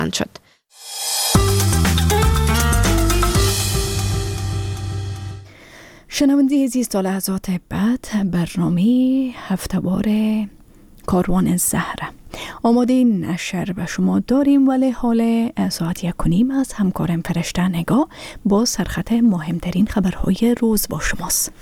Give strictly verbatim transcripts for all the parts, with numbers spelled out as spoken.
شد. شنونده عزیز، تا لحظات بعد برنامه هفته‌وار کاروان زهر آماده نشر به شما داریم، ولی حال ساعت یک و نیم از همکارم فرشته نگاه با سرخط مهمترین خبرهای روز با شماست.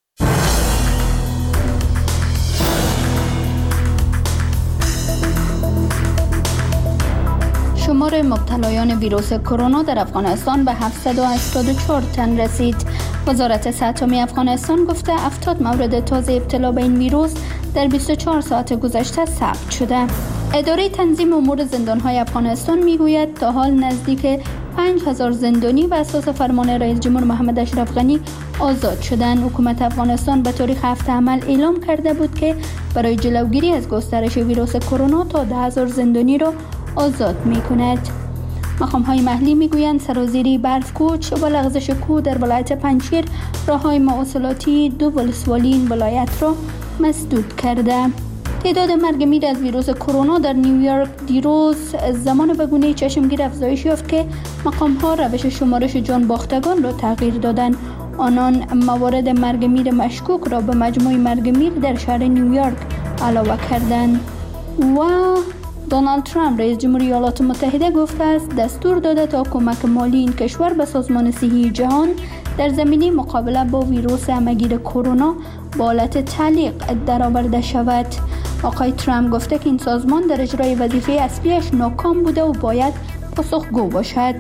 شمار مبتلایان ویروس کرونا در افغانستان به هفتصد و هشتاد و چهار تن رسید. وزارت صحت عامه افغانستان گفته هفتاد مورد تازه ابتلا به این ویروس در بیست و چهار ساعت گذشته ثبت شده. اداره تنظیم امور زندان‌های افغانستان میگوید تا حال نزدیک پنج هزار زندانی بر اساس فرمان رئیس جمهور محمد اشرف غنی آزاد شدند. حکومت افغانستان به تاریخ هفت عمل اعلام کرده بود که برای جلوگیری از گسترش ویروس کرونا تا ده هزار زندانی را آزاد می‌کند. مقام‌های محلی می‌گویند سرازیری برف‌کوچ و لغزش کوه در ولایت پنجشیر راه‌های مواصلاتی دو ولسوالی این ولایت را مسدود کرده. تعداد مرگ میر از ویروس کرونا در نیویورک دیروز زمان به گونه چشمگیر افزایش یافت که مقام‌ها روش شمارش جان باختگان را تغییر دادند. آنان موارد مرگ میر مشکوک را به مجموع مرگ میر در شهر نیویورک علاوه کردند. و دونالد ترامپ رئیس جمهوری ایالات متحده گفته است دستور داده تا کمک مالی این کشور به سازمان صحی جهان در زمینه مقابله با ویروس همه‌گیر کرونا با حالت تعلیق درآورده شود. آقای ترامپ گفته که این سازمان در اجرای وظیفه اصلیش ناکام بوده و باید پاسخگو باشد.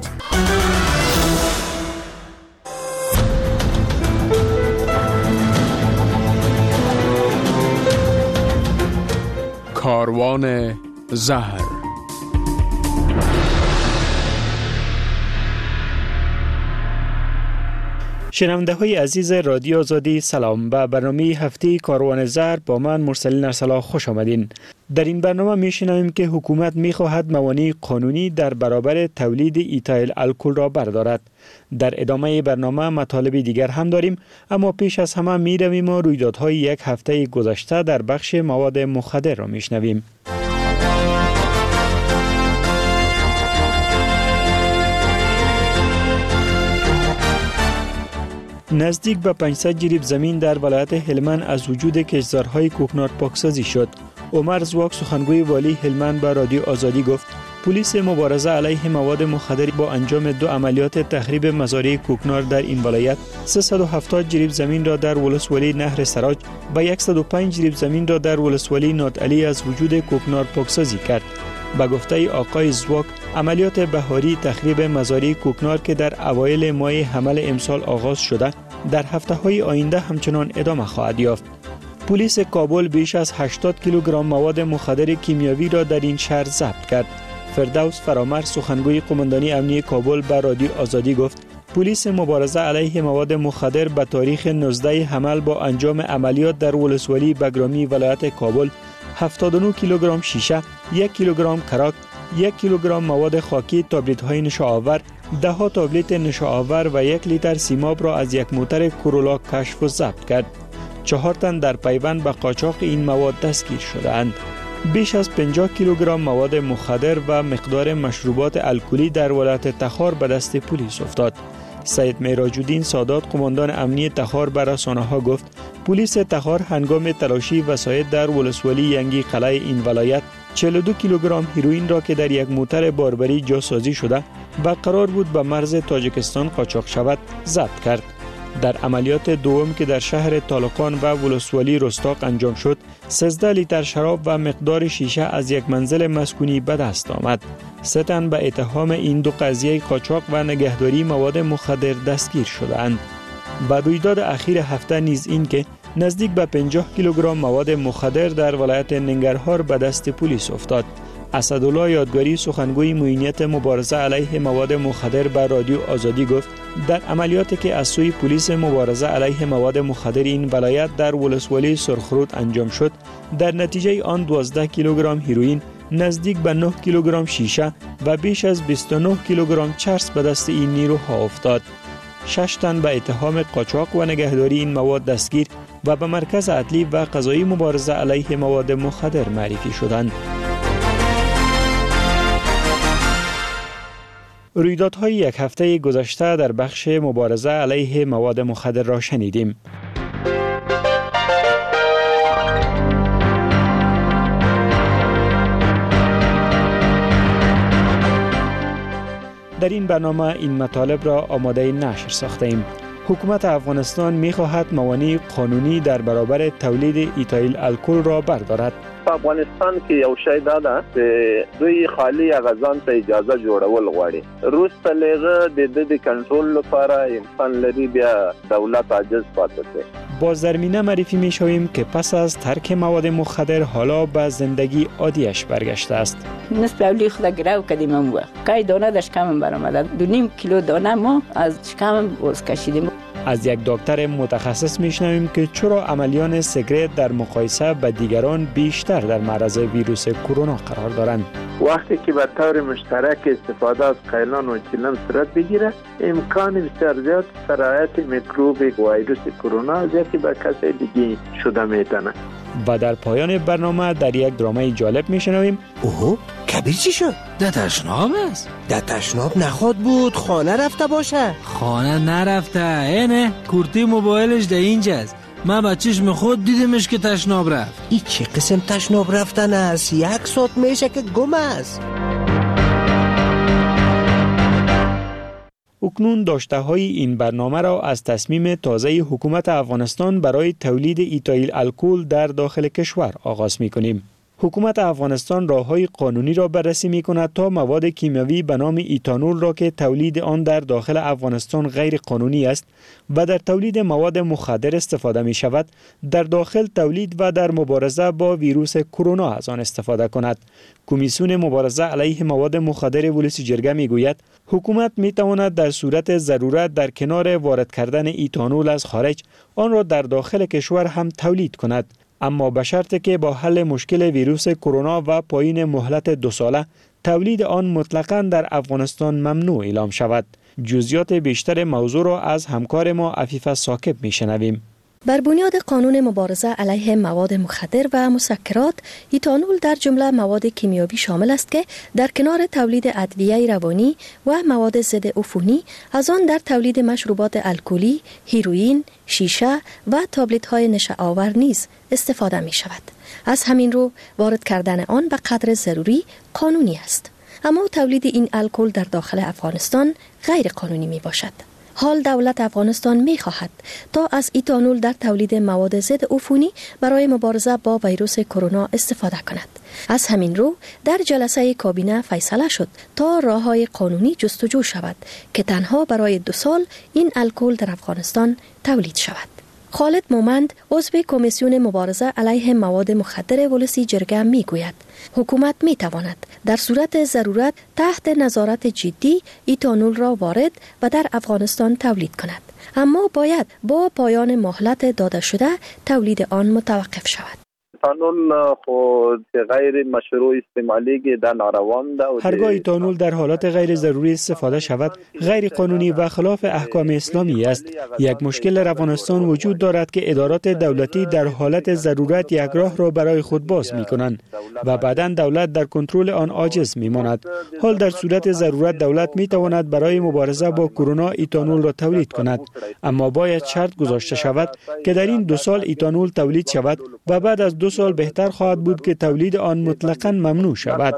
کاروان زهر. شنونده های عزیز رادیو آزادی سلام. به برنامه هفته کاروان زهر با من مرسلین ارسلا خوش آمدین. در این برنامه می شنویم که حکومت می خواهد موانع قانونی در برابر تولید ایتایل الکل را بردارد. در ادامه برنامه مطالب دیگر هم داریم، اما پیش از همه می رویم و رویدادهای یک هفته گذشته در بخش مواد مخدر را می شنویم. نزدیک به پانصد جریب زمین در ولایت هلمند از وجود کشتزارهای کوکنار پاکسازی شد. عمر زواک سخنگوی والی هلمند به رادیو آزادی گفت پلیس مبارزه علیه مواد مخدر با انجام دو عملیات تخریب مزارع کوکنار در این ولایت سیصد و هفتاد جریب زمین را در ولسوالی نهر سراج و صد و پنج جریب زمین را در ولسوالی نادعلی از وجود کوکنار پاکسازی کرد. به گفته آقای زواک عملیات بهاری تخریب مزارع کوکنار که در اوایل ماه حمل امسال آغاز شده در هفته‌های آینده همچنان ادامه خواهد یافت. پلیس کابل بیش از هشتاد کیلوگرم مواد مخدر کیمیاوی را در این شهر ضبط کرد. فردوس فرامر سخنگوی قماندانی امنیتی کابل به رادیو آزادی گفت پلیس مبارزه علیه مواد مخدر به تاریخ نوزده حمل با انجام عملیات در ولسوالی بگرامی ولایت کابل هفتاد و نه کیلوگرم شیشه، یک کیلوگرم کراک، یک کیلوگرم مواد خاکی، تابلت‌های نشاآور، ده ها تابلت نشاآور و یک لیتر سیماب را از یک موتر کورولا کشف و ضبط کرد. چهار تن در پیوند به قاچاق این مواد دستگیر شدند. بیش از پنجاه کیلوگرم مواد مخدر و مقدار مشروبات الکلی در ولایت تخار به دست پلیس افتاد. سید معراج‌الدین سادات قماندان امنیتی تخار به رسانه‌ها گفت پلیس تخار هنگام تلاشی وسایل در ولسوالی ینگی قلعه این ولایت چهل و دو کیلوگرم هیروئین را که در یک موتر باربری جاسازی شده و قرار بود به مرز تاجیکستان قاچاق شود ضبط کرد. در عملیات دوم که در شهر طالقان و ولسوالی رستاق انجام شد، سیزده لیتر شراب و مقدار شیشه از یک منزل مسکونی به دست آمد. سه تن به اتهام این دو قضیه قاچاق و نگهداری مواد مخدر دستگیر شدند. به رویداد اخیر هفته نیز این که نزدیک به پنجاه کیلوگرم مواد مخدر در ولایت ننگرهار به دست پلیس افتاد. اسدالله یادگاری سخنگوی معینیت مبارزه علیه مواد مخدر به رادیو آزادی گفت در عملیاتی که از سوی پلیس مبارزه علیه مواد مخدر این ولایت در ولسوالی سرخرود انجام شد، در نتیجه آن دوازده کیلوگرم هیروئین، نزدیک به نه کیلوگرم شیشه و بیش از بیست و نه کیلوگرم چرس به دست این نیروها افتاد. شش تن به اتهام قاچاق و نگهداری این مواد دستگیر و به مرکز عدلی و قضایی مبارزه علیه مواد مخدر معرفی شدند. رویدادهای یک هفته گذشته در بخش مبارزه علیه مواد مخدر را شنیدیم. در این برنامه این مطالب را آماده نشر ساخته ایم. حکومت افغانستان می خواهد موانع قانونی در برابر تولید ایتایل الکل را بردارد. افغانستان کې یو شی دا ده چې دوی خالی غزان ته اجازه جوړول غواړي. روس ته لغه د د کنټرول لپاره امکان لري بیا دولت عاجز پاتې شي. با زمینه معرفی می شویم که پس از ترک مواد مخدر حالا به زندگی عادیش برگشته است. نصف اولی خود گرو کردیم اون وقت. کای دانه در شکمم برآمد. دو نیم کیلو دانه ما از شکمم باز کشیدیم. از یک دکتر متخصص میشنویم که چرا عملیان سیگارت در مقایسه با دیگران بیشتر در معرض ویروس کرونا قرار دارند. وقتی که به طور مشترک استفاده از قیلان و چیلم صورت بگیره، امکان بسیار زیاد سرایت میکروب ویروس کرونا از یکی به کسی دیگه شده میتونه. و در پایان برنامه در یک درامه جالب میشنویم. اوه کبیر چی شد؟ ده تشناب است؟ ده تشناب نخواد بود، خانه رفته باشه. خانه نرفته، اینه کورتی موبایلش ده اینجاست. من بچهش خود دیدمش که تشناب رفت. ای چه قسم تشناب رفتن است؟ یک ساعت میشه که گم است. اکنون داشته های این برنامه را از تصمیم تازه حکومت افغانستان برای تولید ایتایل الکل در داخل کشور آغاز می کنیم. حکومت افغانستان راه‌های قانونی را بررسی می‌کند تا مواد کیمیاوی به نام ایتانول را که تولید آن در داخل افغانستان غیر قانونی است و در تولید مواد مخدر استفاده می‌شود، در داخل تولید و در مبارزه با ویروس کرونا از آن استفاده کند. کمیسیون مبارزه علیه مواد مخدر ولسی جرگه می‌گوید حکومت می‌تواند در صورت ضرورت در کنار وارد کردن ایتانول از خارج آن را در داخل کشور هم تولید کند، اما به شرطی که با حل مشکل ویروس کرونا و پایین مهلت دو ساله تولید آن مطلقاً در افغانستان ممنوع اعلام شود. جزئیات بیشتر موضوع را از همکار ما عفیفه ثاقب میشنویم. بر بنیاد قانون مبارزه علیه مواد مخدر و مسکرات، ایتانول در جمله مواد کیمیایی شامل است که در کنار تولید ادویه روانی و مواد ضد عفونی از آن در تولید مشروبات الکلی، هیروئین، شیشه و تابلت‌های نشه آور نیز استفاده می شود. از همین رو وارد کردن آن به قدر ضروری قانونی است. اما تولید این الکل در داخل افغانستان غیر قانونی می باشد. حال دولت افغانستان می خواهد تا از ایتانول در تولید مواد ضد عفونی برای مبارزه با ویروس کرونا استفاده کند. از همین رو در جلسه کابینه فیصله شد تا راه‌های قانونی جستجو شود که تنها برای دو سال این الکل در افغانستان تولید شود. خالد مومند عضو کمیسیون مبارزه علیه مواد مخدر ولسی جرگه می گوید حکومت می تواند در صورت ضرورت تحت نظارت جدی ایتانول را وارد و در افغانستان تولید کند، اما باید با پایان مهلت داده شده تولید آن متوقف شود. ایتانول خود غیر مشروع استعمالی در ناروان ده. هرگاه ایتانول در حالات غیر ضروری استفاده شود غیر قانونی و خلاف احکام اسلامی است. یک مشکل در افغانستان وجود دارد که ادارات دولتی در حالت ضرورت یک راه را برای خود باز می کنند و بعداً دولت در کنترل آن عاجز می ماند. حال در صورت ضرورت دولت می تواند برای مبارزه با کرونا ایتانول را تولید کند، اما باید شرط گذاشته شود که در این دو سال ایتانول تولید شود و بعد از دو سال بهتر خواهد بود که تولید آن مطلقاً ممنوع شود.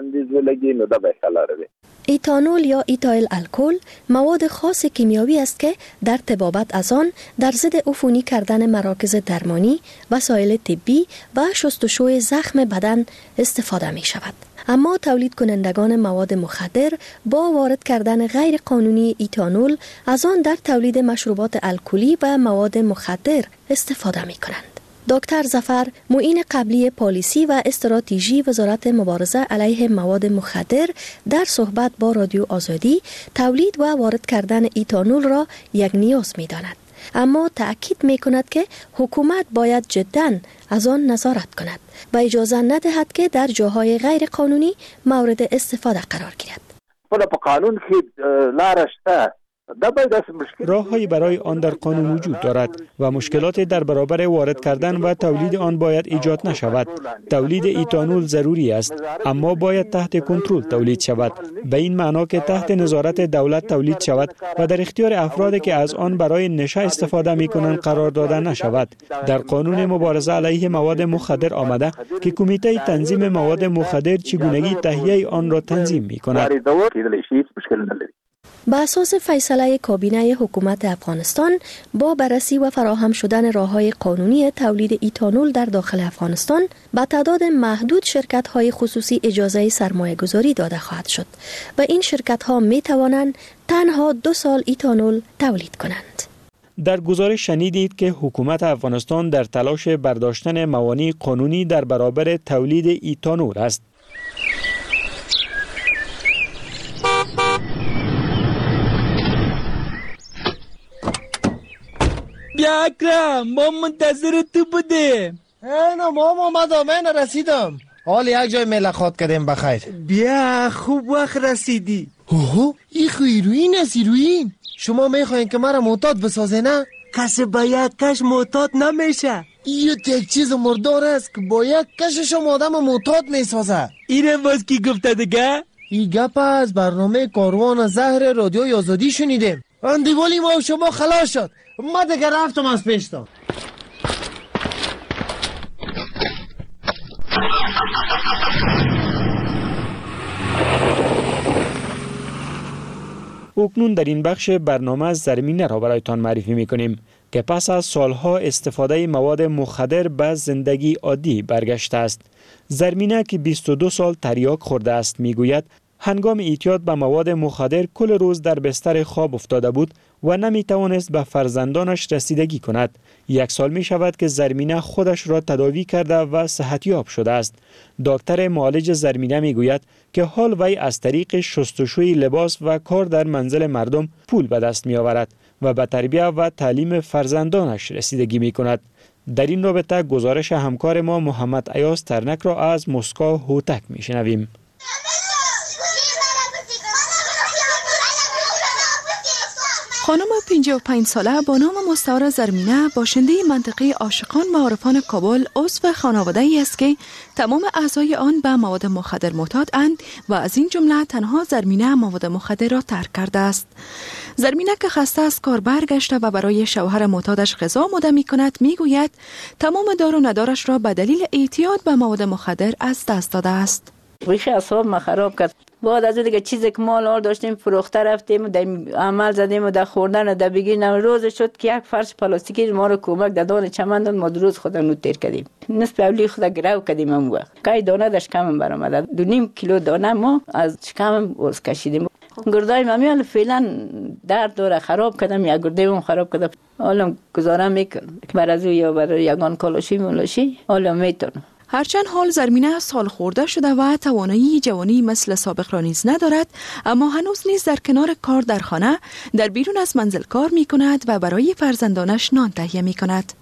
ایتانول یا ایتایل الکل مواد خاص کیمیایی است که در طبابت از آن در ضد عفونی کردن مراکز درمانی، وسایل طبی و شستشوی زخم بدن استفاده می شود. اما تولید کنندگان مواد مخدر با وارد کردن غیر قانونی ایتانول از آن در تولید مشروبات الکلی و مواد مخدر استفاده می کنند. دکتر ظفر معین قبلی پالیسی و استراتژی وزارت مبارزه علیه مواد مخدر در صحبت با رادیو آزادی تولید و وارد کردن ایتانول را یک نیاز می داند، اما تأکید می کند که حکومت باید جداً از آن نظارت کند و اجازه ندهد که در جاهای غیر قانونی مورد استفاده قرار گیرد. خود په قانون کې لاره شته راههایی برای آن در قانون وجود دارد و مشکلات در برابر وارد کردن و تولید آن باید ایجاد نشود. تولید ایتانول ضروری است، اما باید تحت کنترل تولید شود، به این معنا که تحت نظارت دولت تولید شود و در اختیار افرادی که از آن برای نشه استفاده می‌کنند قرار داده نشود. در قانون مبارزه علیه مواد مخدر آمده که کمیته تنظیم مواد مخدر چگونگی تهیه آن را تنظیم می‌کند. با اساس فیصله کابینه حکومت افغانستان با بررسی و فراهم شدن راه‌های قانونی تولید ایتانول در داخل افغانستان با تعداد محدود شرکت‌های خصوصی اجازه سرمایه‌گذاری داده خواهد شد و این شرکت‌ها می‌توانند تنها دو سال ایتانول تولید کنند. در گزارش شنیدید که حکومت افغانستان در تلاش برداشتن موانع قانونی در برابر تولید ایتانول است. بیا اکرم، ما منتظر تو بودیم. اینا ما اومدم، من رسیدم. حال یک جای ملاقات کردیم بخیر. بیا خوب وقت رسیدی. اوه این خیروین است ایروین. شما میخواین که مرا معتاد بسازه نه؟ کسی با یک کش معتاد نمیشه. این یک چیز مردار است که با یک کششم آدم معتاد میسازه. اینه باز کی گفته دیگه؟ این گپ از برنامه کاروان زهر رادیوی آزادی شنیدیم. اندیوالی ما و شما خلاص شد. ما دیگه رفتم از پیشتان. اکنون در این بخش برنامه زرمینه را برایتان معرفی می‌کنیم که پس از سالها استفاده مواد مخدر به زندگی عادی برگشته است. زرمینه که بیست و دو سال تریاک خورده است میگوید هنگام اعتیاد به مواد مخدر کل روز در بستر خواب افتاده بود و نمی توانست به فرزندانش رسیدگی کند. یک سال می شود که زرمینه خودش را تداوی کرده و صحتیاب شده است. دکتر معالج زرمینه می گوید که حال وی از طریق شستشوی لباس و کار در منزل مردم پول به دست می آورد و به تربیت و تعلیم فرزندانش رسیدگی می کند. در این رابطه گزارش همکار ما محمد ایاز ترنک را از مسکو هوتک می شنویم. خانم پنجاه و پنج ساله با نام مستعار زرمینه باشنده منطقه عاشقان و عارفان کابل عضو خانواده ای است که تمام اعضای آن به مواد مخدر معتاد اند و از این جمله تنها زرمینه مواد مخدر را ترک کرده است. زرمینه که خسته از کار برگشته و برای شوهر معتادش غذا آماده می کند می گوید تمام دار و ندارش را به دلیل اعتیاد به مواد مخدر از دست داده است. ویخ اعصاب ما خراب کرد. بعد از دیگه چیزی که مال آور داشتیم فروخته رفتیم و در عمل زدیم و در خوردن و در بگیرن روز شد که یک فرش پلاستیکی ما رو کمک دادن چمن داد ما روز خودم رو تیر کردیم. نصف اولی خود گرو کردیم اون وقت. کای دانه در شکمم برآمد. دو نیم کیلو دانه ما از شکمم از کشیدیم. گردای مامی فعلا درد داره خراب کردم یا گرده اون خراب کردم. حالا گزاره میکنم که برای یا برای یگان کالاشی مولاشی حالا میتونم. هرچند حال زرمینه سال خورده شده و توانایی جوانی مثل سابق را نیز ندارد، اما هنوز نیز در کنار کار در خانه در بیرون از منزل کار می کند و برای فرزندانش نان تهیه می کند.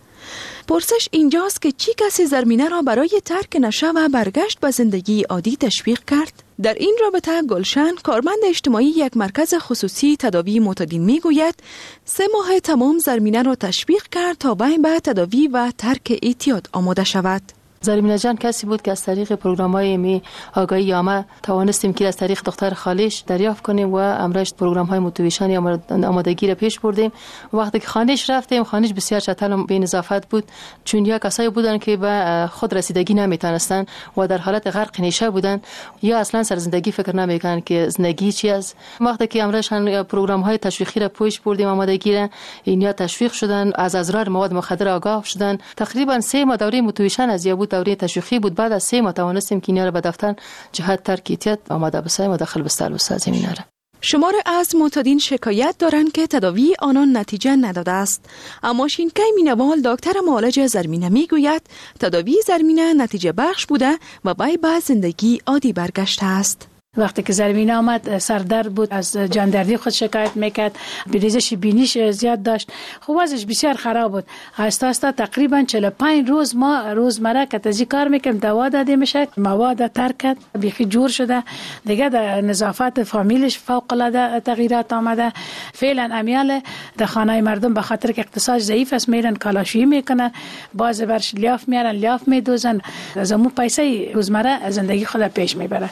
پرسش اینجاست که چی کسی زرمینه را برای ترک نشه و برگشت به زندگی عادی تشویق کرد؟ در این رابطه گلشن کارمند اجتماعی یک مرکز خصوصی تداوی معتادین می گوید سه ماه تمام زرمینه را تشویق کرد تا وی به تداوی و ترک اعتیاد آماده شود. زرمینه جان کسی بود که از طریق پروگرام‌های می آگاهی یامه توانستیم که از طریق دختر خالیش دریافت کنیم و امرش پروگرام‌های موتیویشن یا آمادگی را پیش بردیم. وقتی که خانه‌اش رفتیم خانه‌اش بسیار چتل و بی‌نظافت بود، چون یا کسایی بودن که به خود رسیدگی نمی‌تونستن و در حالت غرق نیشه بودن یا اصلا سر زندگی فکر نمی‌کنن که زندگی چی است. وقتی که امرش پروگرام‌های تشویقی را پیش بردیم آمادگی را اینیا تشویق شدن، از اضرار مواد مخدر آگاه شدن. تقریبا سه ماه دوره موتیویشن از یا دوره تشویقی بود. بعد از سه ماه توانستیم که اینا رو به دفتر جهت ترک اعتیاد آماده بسازیم و داخل بستر بسازیم اینا رو. شمار از معتادین شکایت دارند که تداوی آنان نتیجه نداده است، اما شینکای مینوال دکتر معالج زرمینه میگوید تداوی زرمینه نتیجه بخش بوده و وی به زندگی عادی برگشته است. وقتی که زرمینه آمد سردرد بود، از جاندردی خود شکایت میکرد، بریزش بینیش زیاد داشت، خب وضعش بسیار خراب بود. آهسته آهسته تقریبا چهل و پنج روز ما روزمره که تزی کار میکنیم، دوا داده میشه، مواد ترک کرد، بیخی جور شده دیگه. در نظافت فامیلش فوق العاده تغییرات آمده. فعلا امیال در خانه مردم به خاطر که اقتصاد ضعیف است میرن کالاشویی میکنن، باز برش لیاف میارن، لیاف میدوزن، از امو پیسه روزمره زندگی خود پیش میبره.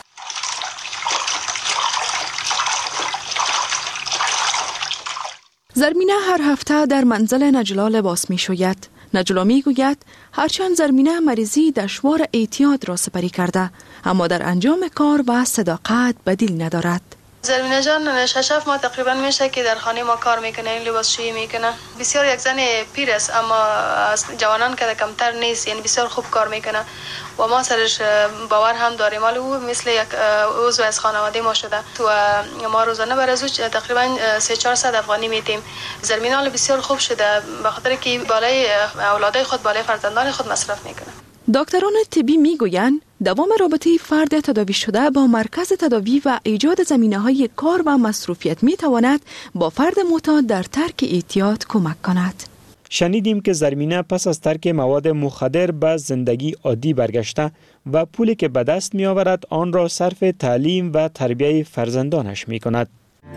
زرمینه هر هفته در منزل نجلا لباس می شوید. نجلا می گوید هرچند زرمینه مریضی دشوار اعتیاد را سپری کرده، اما در انجام کار و صداقت بدیل ندارد. زرمینه جان شش هفت ماه تقریبا میشه که در خانه ما کار میکنه، این لباسشویی میکنه. بسیار یک زن پیر است اما از جوانان که کمتر نیست، یعنی بسیار خوب کار میکنه و ما سرش باور هم داریم. ولی او مثل یک عضو از خانواده ما شده تو ما روزانه بر از او تقریبا سه چهار صد افغانی میدیم. زرمینه بسیار خوب شده به خاطر که بالای اولادای خود، بالای فرزندان خود مصرف میکنه. دکتران طبی میگویند دوام رابطه فرد تداوی شده با مرکز تداوی و ایجاد زمینه‌های کار و مصروفیت میتواند با فرد معتاد در ترک اعتیاد کمک کند. شنیدیم که زرمینه پس از ترک مواد مخدر به زندگی عادی برگشته و پولی که به دست می آورد آن را صرف تعلیم و تربیت فرزندانش می کند.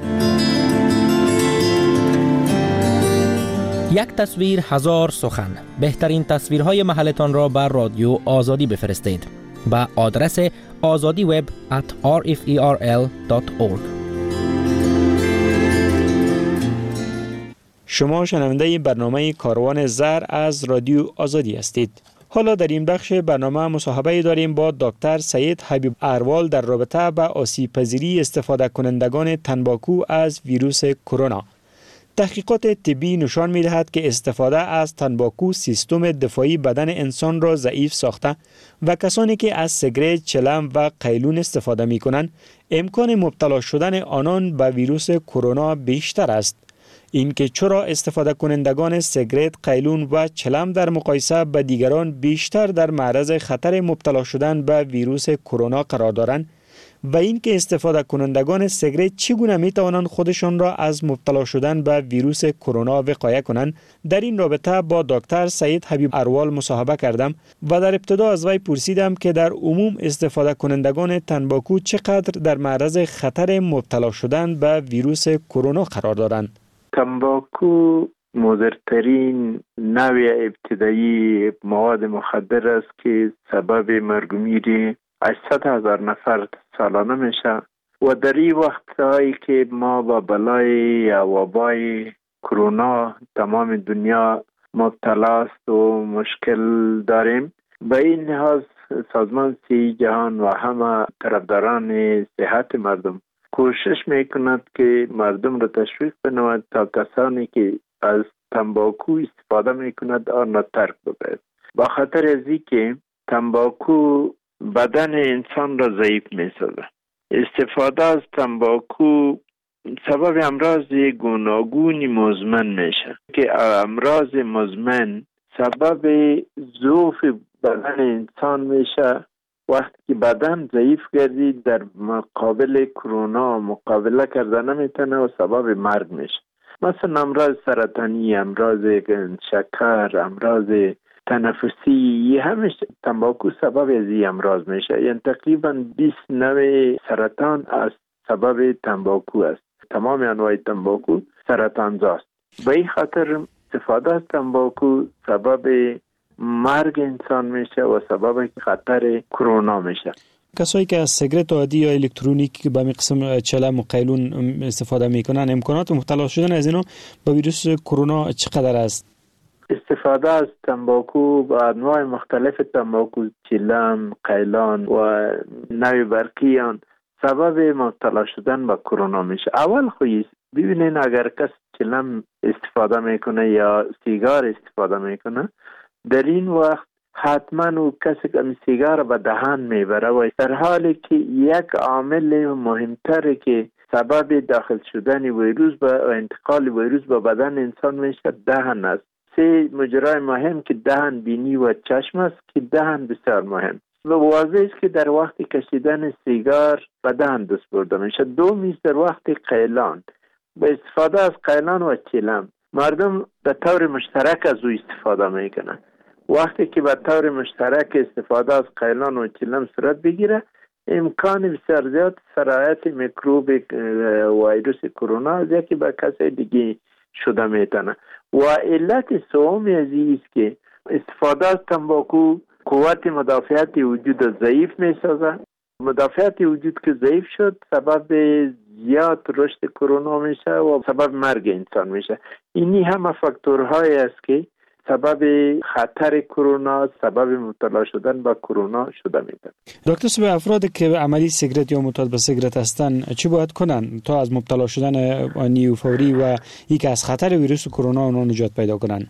یک تصویر هزار سخن. بهترین تصویرهای محلتان را بر رادیو آزادی بفرستید با آدرس آزادی وب ات آر اف ای آر ال دات اورگ. شما شنونده برنامه کاروان زر از رادیو آزادی هستید. حالا در این بخش برنامه مصاحبه داریم با دکتر سید حبیب اروال در رابطه با آسیب پذیری استفاده کنندگان تنباکو از ویروس کرونا. تحقیقات طبی نشان می دهد که استفاده از تنباکو سیستم دفاعی بدن انسان را ضعیف ساخته و کسانی که از سیگرت، چلم و قیلون استفاده می کنند امکان مبتلا شدن آنان به ویروس کرونا بیشتر است. اینکه چرا استفاده کنندگان سیگرت، قیلون و چلم در مقایسه با دیگران بیشتر در معرض خطر مبتلا شدن به ویروس کرونا قرار دارند و اینکه استفاده کنندگان سیگرت چگونه می توانند خودشان را از مبتلا شدن به ویروس کرونا وقایه کنند، در این رابطه با دکتر سید حبیب اروال مصاحبه کردم و در ابتدا از وی پرسیدم که در عموم استفاده کنندگان تنباکو چقدر در معرض خطر مبتلا شدن به ویروس کرونا قرار دارند. تنباکو مضرترین نوع ابتدایی مواد مخدر است که سبب مرگ و میر هشتصد هزار نفر سالانه میشه و در این وقتهایی که ما با بلای یا وبای کرونا تمام دنیا مبتلا است و مشکل داریم، به این لحاظ سازمان صحت جهان و همه طرفداران صحت مردم کوشش میکند که مردم را تشویق کنند تا کسانی که از تنباکو استفاده میکند آن را ترک ببرد. با خاطر از اینکه تنباکو بدن انسان را ضعیف میسازه. استفاده از تنباکو سبب امراض گوناگونی مزمن میشه که امراض مزمن سبب ضعف بدن انسان میشه. وقتی که بدن ضعیف گردید در مقابل کرونا مقابله کرده نمیتونه و سبب مرگ میشه. مثلا امراض سرطانی، امراض شکر، امراض تنفسی، همش تنباکو سبب از این امراض میشه. یعنی تقریبا بیست نوع سرطان از سبب تنباکو است. تمام انواع تنباکو سرطانزاست. به این خاطر استفاده از تنباکو سبب مرگ انسان میشه و سبب خطر کرونا میشه. کسایی که از سیگرت عادی یا الکترونیک به قسم چلم و قیلون استفاده میکنن امکانات مبتلا شدن از اینا با ویروس کرونا چقدر است؟ استفاده از تنباکو با انواع مختلف تنباکو، چلم، قیلان و نوع برقیان سبب مبتلا شدن به کرونا میشه. اول خویش ببینین اگر کس چلم استفاده میکنه یا سیگار استفاده میکنه، در این وقت حتما او کسی که سیگار به دهان میبره و در حالی که یک عامل مهمتره که سبب داخل شدن ویروس و انتقال ویروس به بدن انسان میشه دهن است. سه مجرای مهم که دهن، بینی و چشم است که دهن بسیار مهم. و واضح است که در وقت کشیدن سیگار به دهن دست برده میشه. دوم است در وقت قیلان به استفاده از قیلان و چیلم مردم به طور مشترک از او استفاده میکنن. وقتی که به طور مشترک استفاده از قیلان و چیلم صورت بگیره امکان بسیار زیاد سرایت میکروب ویروس کرونا از یکی به کسی دیگه شده میتونه. و علت سومی از این است که استفاده از تنباکو قوت مدافعتی وجود ضعیف میسازه. مدافعتی وجود که ضعیف شد سبب زیاد رشد کرونا میشه و سبب مرگ انسان میشه. اینی همه فاکتورهایی است که سبب خطر کرونا، سبب مبتلا شدن به کرونا شده میده. دکتر صاحب، افرادی که عملی سیگرت یا معتاد به سیگرت هستند چی باید کنن تا از مبتلا شدن آنی و فوری و یک از خطر ویروس کرونا اونها نجات پیدا کنن؟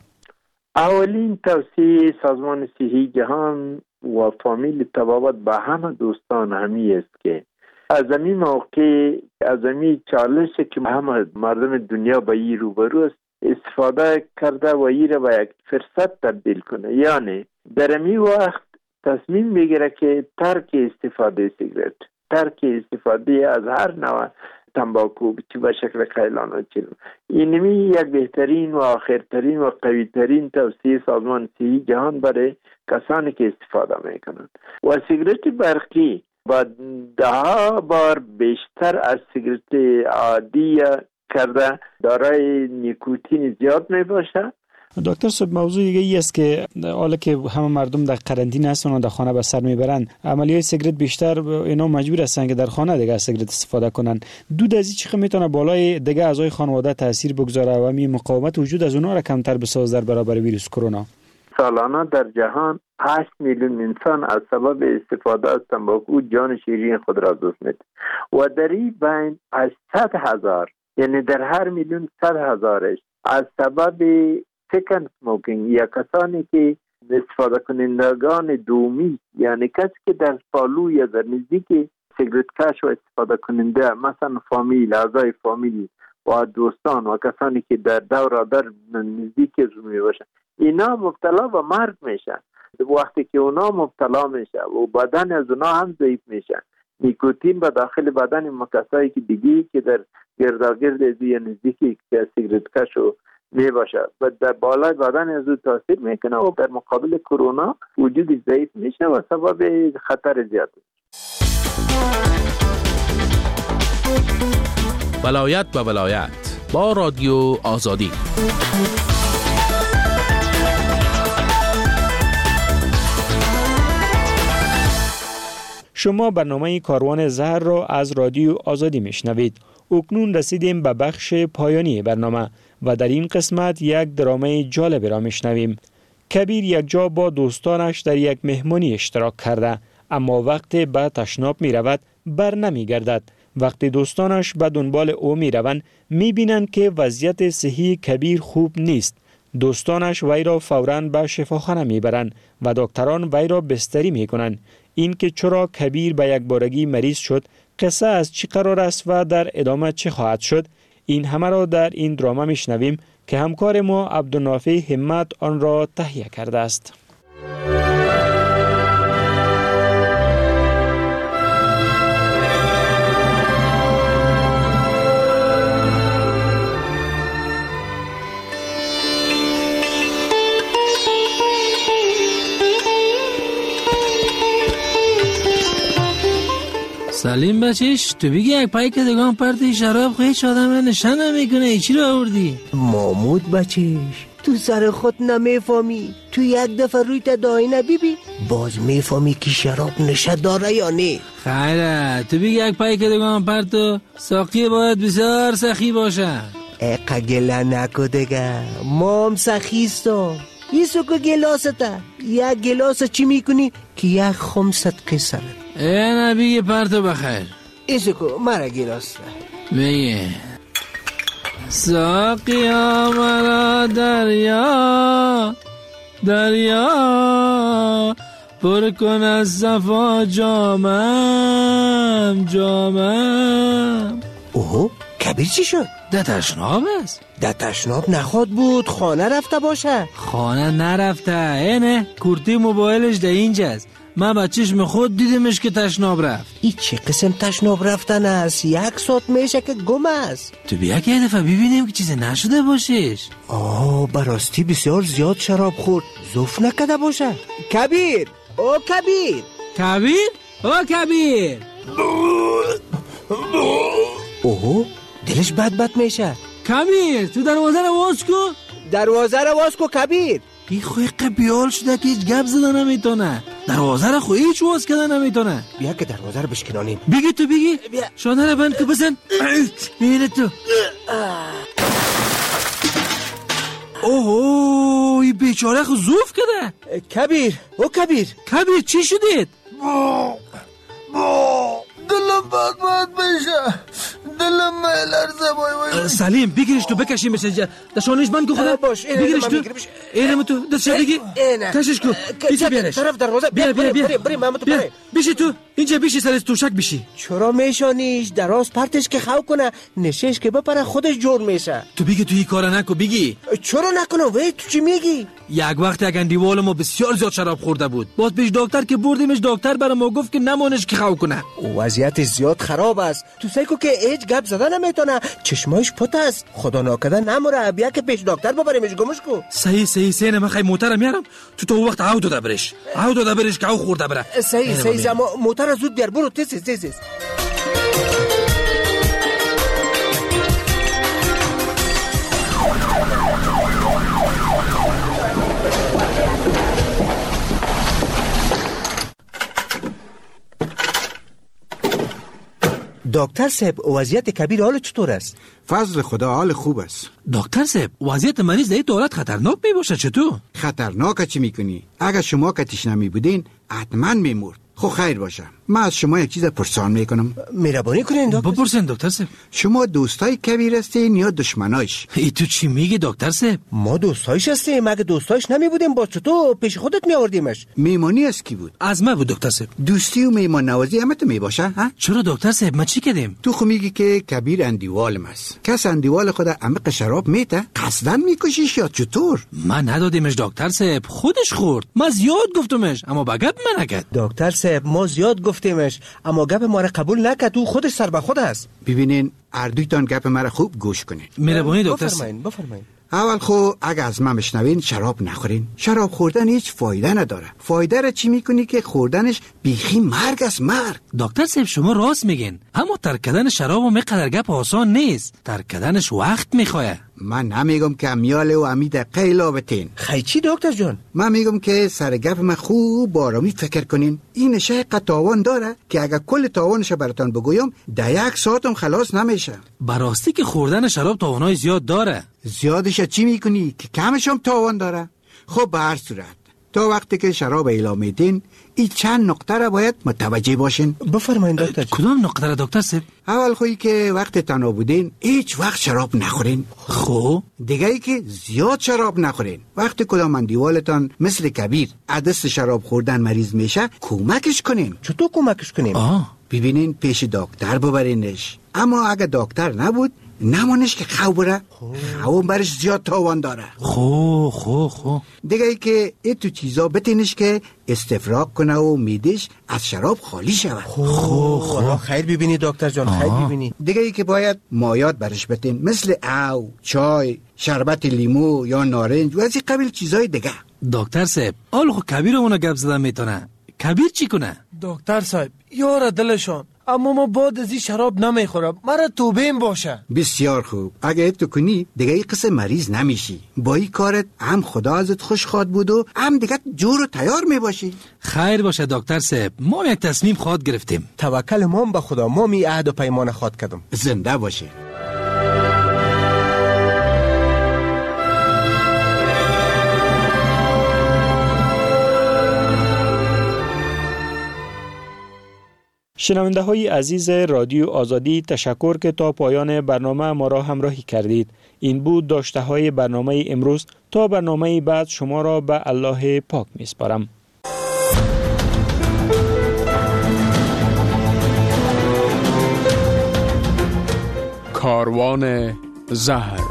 اولین توصیه سازمان صحی جهان و فامیل طبابت به همه دوستان همی است که از این موقع از این چالش که همه مردم دنیا با این روبرو است استفاده کرده و این را به یک فرصت تبدیل کنه. یعنی در این وقت تصمیم بگیره که ترک استفاده سیگرت، ترک استفاده از هر نوع تنباکو چه به شکل قیلان و چیلم. اینمی یک بهترین و آخرترین و قویترین توصیه سازمان صحی جهان برای کسانی که استفاده میکنند. و سیگرت برقی با ده بار بیشتر از سیگرت عادی کرده دارای نیکوتین زیاد می باشه. دکتر صاحب، موضوع دیگه ای است که حالا که همه مردم در قرنطینه هستن و در خانه به سر میبرن عملیات سیگرت بیشتر اینا مجبور هستن که در خانه دیگه از سیگرت استفاده کنن. دود از این چیخه میتونه بالای دیگه اعضای خانواده تاثیر بگذاره و می مقاومت وجود از اونها را کمتر بساز در برابر ویروس کرونا. سالانه در جهان هشت میلیون انسان از سبب استفاده از تنباکو جان شیرین خود را از دست میدن و در این بین هشتصد هزار یعنی در هر میلیون صد هزارش از سبب سکند سموکینگ یا کسانی که استفاده کنندگان دومی یعنی کسی که در پالو یا در نزدیک سیگرت کش و استفاده کننده مثلا فامیل، اعضای فامیل و دوستان و کسانی که در دور در نزدیک می باشن اینا مبتلا به مرگ میشن. وقتی که اونا مبتلا میشه و بدن از اونا هم ضعیف میشه، نیکوتین به داخل بدن مکسایی که دیگه که در گرداگرد از یا نزدیکی که سیگرت کشو می باشه و در بالای بدن از او تاثیر میکنه و در مقابل کرونا وجود ضعیف میشه و سبب خطر زیاد ولایت به ولایت با رادیو آزادی. شما برنامه کاروان زهر را از رادیو آزادی میشنوید. اکنون رسیدیم به بخش پایانی برنامه و در این قسمت یک درامه جالب را میشنویم. کبیر یک جا با دوستانش در یک مهمانی اشتراک کرده، اما وقتی به تشناب می رود بر نمی گردد. وقتی دوستانش به دنبال او می روند می بینند که وضعیت صحی کبیر خوب نیست. دوستانش وی را فوراً به شفاخانه می برند و دکتران وی را بستری می کنند. این که چرا کبیر به یک بارگی مریض شد، قصه از چی قرار است و در ادامه چه خواهد شد، این همه را در این دراما میشنویم که همکار ما عبدالنافع همت آن را تهیه کرده است. سلیم بچش، تو بگی یک پای که دگان پرتی شراب خواهی هیچ آدم را نشن نمیکنه، ای چی رو آوردی؟ مامود بچش، تو سر خود نمیفهمی، تو یک دفعه روی تا داینه بیبی باز میفهمی که شراب نشه داره یا نه. خیره، تو بگی یک پای که دگان پرتو ساقی باید بسیار سخی باشه. اقا گله نکو دیگه، مام سخیستم. ایسو که گلاسته، یک گلاس چی میکنی که یک خمست قصره. ای نبی پرتو بخیر. ایسو که مرا گلاسته بگه ساقیا مرا دریا دریا پر کن از صفا جامم جامم. اوه کبیر چی شد؟ ده تشناب است. ده تشناب نخواد بود، خانه رفته باشه. خانه نرفته، اینه کورتی موبایلش ده اینجاست. من با چشم خود دیدمش که تشناب رفت. این چه قسم تشناب رفتن است؟ یک ساعت میشه که گم است. تو بیا که یه دفعه ببینیم که چیز نشده باشش. آه براستی بسیار زیاد شراب خورد، زوف نکده باشه. کبیر، او کبیر کبیر؟ او کبیر اوه دلش بد بد میشه. کبیر تو دروازه رو باز کن. دروازه رو باز کن کبیر. این خوی قبیال شده که هیچ گپ زده نمیتونه. دروازه رو خوی هیچ باز کده نمیتونه. بیا که دروازه رو بشکنانیم. بگی تو بگی شانه رو بند که بزن. بینه تو. اوه این بیچاره خو زوف کده. کبیر او کبیر کبیر چی شدید؟ با با دلم بد بد میشه، دلم میلرزه. بای بای سلیم بگیرش تو بکشی مثل دشانش بند که خدا. باش بگیرش تو اینم تو دستش بگی کشش کو. ایجا بیارش طرف دروازه. بیا بیا بیا بری محمد بری. بیشی تو اینجا بیشی سرت توشک بیشی. چرا میشانیش؟ دراز پرتش که خاو کنه، نشش که بپره خودش جور میشه. تو بگی تو این کارا نکو. بگی چرا نکنم؟ وای تو چی میگی؟ یک وقت یک اندیوال ما بسیار زیاد شراب خورده بود. باز پیش دکتر که بردیمش، دکتر برای ما گفت که نمونش که خاو کنه. وضعیتش زیاد خراب است. تو سیکو که هیچ گپ زدن نمیتونه، چشمایش پوت است. خدا ناکده نموره. بیا که پیش دکتر ببریمش گمش کو. صحیح صحیح صحیح. من خیلی موتر میارم. تو تو وقت عود داده برش. عود داده برش که او خورده بره. صحیح صحیح. اما موتر زود بیار. برو تیز تیز تیز. دکتر صاحب وضعیت کبیر حال چطور است؟ فضل خدا حال خوب است. دکتر صاحب وضعیت مریض در این دولت خطرناک می باشه. چطور؟ خطرناک چی میکنی؟ اگر شما که تشنه بودین حتما میمرد. خب خیر باشه. من از شما یک چیز پرسان میکنم. مهربانی کنین دکتر. بپرسین دکتر صاحب. شما دوستای کبیر هستین یا دشمنایش؟ ای تو چی میگی دکتر صاحب؟ ما دوستایش هستیم. مگه دوستایش نمی بودیم با چطور پیش خودت می آوردیمش؟ میمانی از کی بود؟ از ما بود دکتر صاحب. دوستی و میمان نوازی همه تو می باشه ها؟ چرا دکتر صاحب ما چی کردیم؟ تو خو میگی که کبیر اندیوالم است. کس اندیوال خود عمق شراب میته قصداً میکشیش یا چطور؟ من ندادیمش دکتر صاحب، خودش خورد. من زیاد گفتمش اما بگب من نکرد. دکتر صاحب ما زیاد گفتیمش اما گپ ما را قبول نکرد. او خودش سر به خود است. ببینین اردویتان گپ مرا خوب گوش کنین. مهربانی دکتر صاحب. بفرمایید بفرمایید. اول خو اگه از من بشنوین شراب نخورین. شراب خوردن هیچ فایده نداره. فایده را چی میکنی که خوردنش بیخی مرگ است، مرگ. دکتر صاحب شما راست میگین، اما ترک کردن شراب و مقدر گپ آسان نیست. ترک کردنش وقت میخواه. من نمیگم که امیاله و امید قیلا بتین. خیلی چی دکتر جان؟ من میگم که سر گپ من خوب آرامی فکر کنین. این شای قد تاوان داره که اگه کل تاوانش براتون بگویم ده یک ساعتم خلاص نمیشه. براستی که خوردن شراب تاوانای زیاد داره. زیادش چی میکنی که کمش هم تاوان داره؟ خب به هر صورت تا وقتی که شراب اعلام میدین این چند نقطه را باید متوجه باشین. بفرمایید دکتر. کدام نقطه را دکتر صاحب؟ اول خویی که وقت تنها بودین هیچ وقت شراب نخورین. خب دیگه ای که زیاد شراب نخورین. وقتی کدام اندیوالتان مثل کبیر عدس شراب خوردن مریض میشه کمکش کنین. چطور کمکش کنین؟ آه ببینین پیش دکتر ببرینش. اما اگه دکتر نبود نمانش که خو بره. خو برش زیاد تاوان داره. خو خو خو دیگه ای که ای تو چیزا بتینش که استفراغ کنه و میدش از شراب خالی شود. خو خو خیر ببینی دکتر جان. خیر ببینی. دیگه ای که باید مایات برش بتین مثل او، چای، شربت لیمو یا نارنج و از این قبیل چیزای دیگه. دکتر صاحب آل خو کبیرمونو گپ زدن میتونه. کبیر چی کنه؟ دکتر صاحب یار دلشان، اما ما بعد از این شراب نمیخورم. مرا توبیم باشه. بسیار خوب. اگه تو کنی دیگه این قصه مریض نمیشی. با این کارت هم خدا ازت خوش خواد بود و هم دیگه جور و تیار میباشی. خیر باشه دکتر صاحب، ما یک تصمیم خواد گرفتیم. توکل ما به خدا. ما می عهد و پیمان خواد کردم. زنده باشه. شنونده های عزیز رادیو آزادی، تشکر که تا پایان برنامه ما را همراهی کردید. این بود داشته های برنامه امروز. تا برنامه بعد شما را به الله پاک می سپارم. کاروان زهر.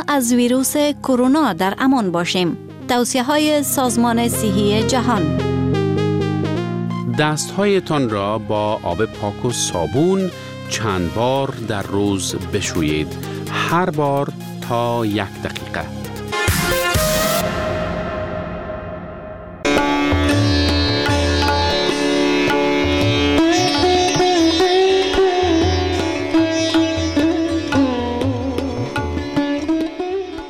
از ویروس کرونا در امان باشیم. توصیه های سازمان صحی جهان. دستهایتان را با آب پاک و صابون چند بار در روز بشویید. هر بار تا یک دقیقه.